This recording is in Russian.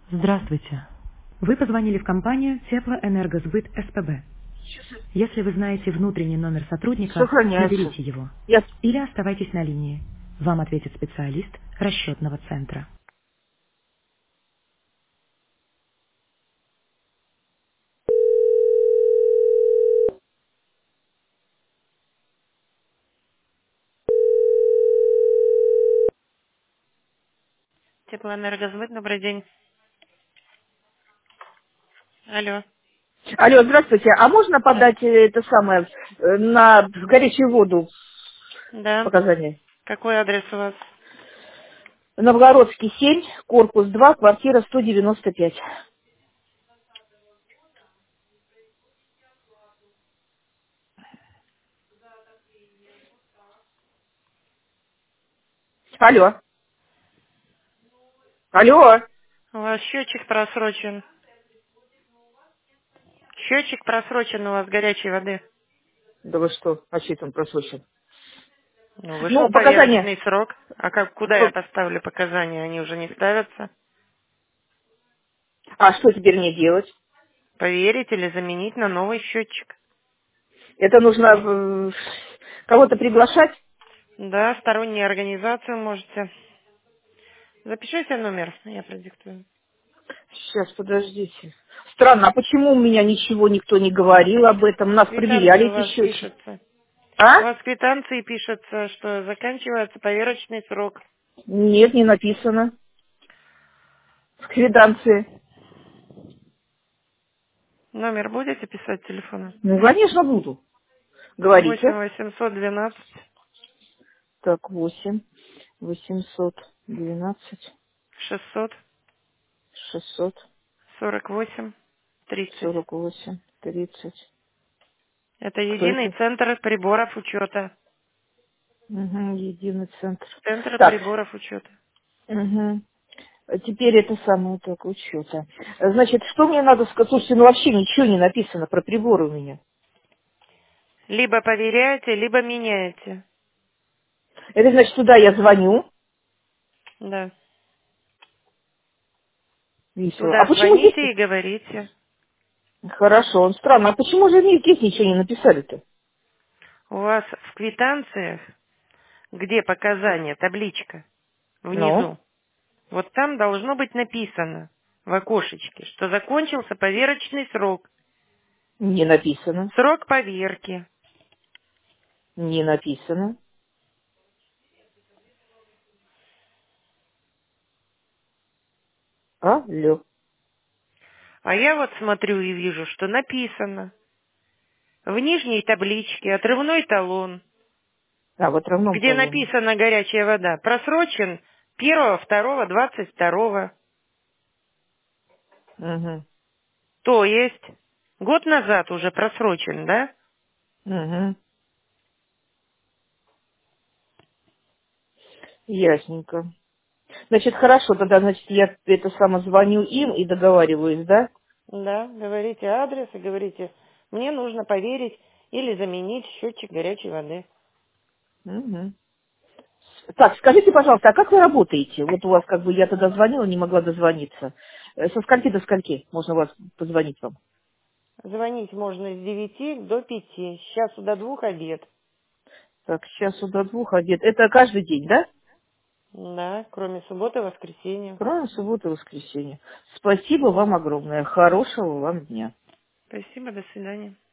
Здравствуйте. Вы позвонили в компанию Теплоэнергосбыт СПБ. Если вы знаете внутренний номер сотрудника, Сохраняется. наберите его. Я... Или оставайтесь на линии. Вам ответит специалист расчетного центра. Теплоэнергосбыт, добрый день. Алло. Алло, здравствуйте. А можно подать это самое на горячую воду Да. показания? Какой адрес у вас? Новгородский 7, корпус 2, квартира 195. Алло. Алло. У вас счетчик просрочен. Счетчик просрочен у вас горячей воды. Да вы что? А что там просрочен? Ну, вышел Ну, показания. поверочный срок. А как, куда я П- поставлю показания? Они уже не ставятся. А что теперь мне делать? Поверить или заменить на новый счетчик. Это нужно кого-то приглашать? Да, стороннюю организацию можете. Запишите номер, я продиктую. Сейчас, подождите. Странно, а почему у меня ничего никто не говорил об этом? Нас Квитанции проверяли у эти вас счетчики. пишется. У А? вас в квитанции пишется, что заканчивается поверочный срок. Нет, не написано. В квитанции. Номер будете писать телефона? Ну, конечно, буду. 8 Говорите. 812 Так, 8, 812, 600 600, 48 30. 48, 30. Это Кто единый это? центр приборов учета. Угу, единый центр. Центр Так, приборов учета. угу. Теперь это самое так учета. Значит, что мне надо сказать? Слушайте, ну вообще ничего не написано про приборы у меня. Либо проверяете, либо меняете. Это значит, туда я звоню, Да. и все. А Туда почему здесь... звоните и говорите. Хорошо, он странно. А почему же мне здесь ничего не написали-то? У вас в квитанциях, где показания, табличка Ну, внизу, вот там должно быть написано в окошечке, что закончился поверочный срок. не написано. Срок поверки. Не написано. Алло. А я вот смотрю и вижу, что написано. В нижней табличке отрывной талон, А, в отравном где талоне. написано горячая вода, просрочен 1.2.22. Угу. То есть год назад уже просрочен, да? Угу. Ясненько. Значит, хорошо, тогда, значит, я это само звоню им и договариваюсь, да? Да, говорите адрес и говорите, мне нужно поверить или заменить счетчик горячей воды. Угу. Так, скажите, пожалуйста, а как вы работаете? Вот у вас как бы я тогда звонила, не могла дозвониться. Со скольки до скольки можно вас позвонить вам? Звонить можно с 9 до 5, сейчас до 2 обед. Так, сейчас до 2 обед. Это каждый день, да? Да, кроме субботы и воскресенья. Кроме субботы и воскресенья. Спасибо вам огромное. Хорошего вам дня. Спасибо, до свидания.